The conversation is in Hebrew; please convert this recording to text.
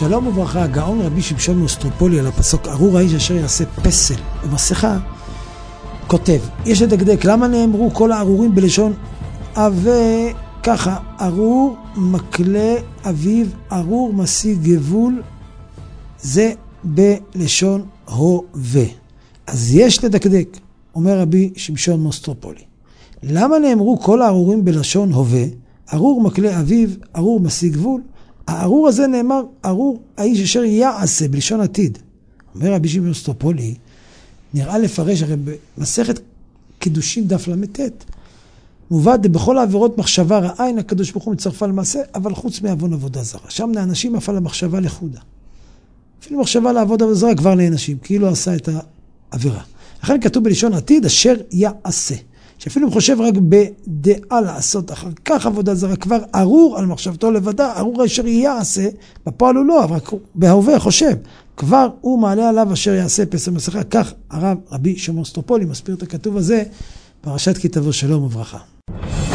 שלום וברכה, הגאון רבי שמשון מאוסטרופולי על הפסוק ארור האיש אשר יעשה פסל במסכה כותב, יש לדקדק למה נאמרו כל הארורים בלשון אבה ככה, ארור מקלה אביו, ארור משיג גבול, זה בלשון הווה. אז יש לדקדק, אומר רבי שמשון מאוסטרופולי, למה נאמרו כל הארורים בלשון הווה? ארור מקלה אביו, ארור משיג גבול. הארור הזה נאמר, ארור האיש אשר יעשה, בלשון עתיד. אומר רבי שמשון מאוסטרופולי, נראה לפרש, הרי במסכת קידושין דף למתת, מובא בכל העבירות מחשבה רעה, אין הקדוש ברוך הוא מצרפה למעשה, אבל חוץ מעוון עבודה זרה. שם לאנשים אף על המחשבה לחודה. אפילו מחשבה לעבוד עבודה זרה כבר לאנשים, כאילו עשה את העבירה. לכן כתוב בלשון עתיד, אשר יעשה. שאפילו חושב רק בדעה לעשות אחר כך עבודה זרה, כבר ארור על מחשבתו לבדה, ארור אשר יעשה, בפועל הוא לא, אבל בהווה חושב, כבר הוא מעלה עליו אשר יעשה פסל מסכה, כך הרב רבי שמעון מאוסטרופולי מסביר את הכתוב הזה, פרשת כי תבוא שלום וברכה.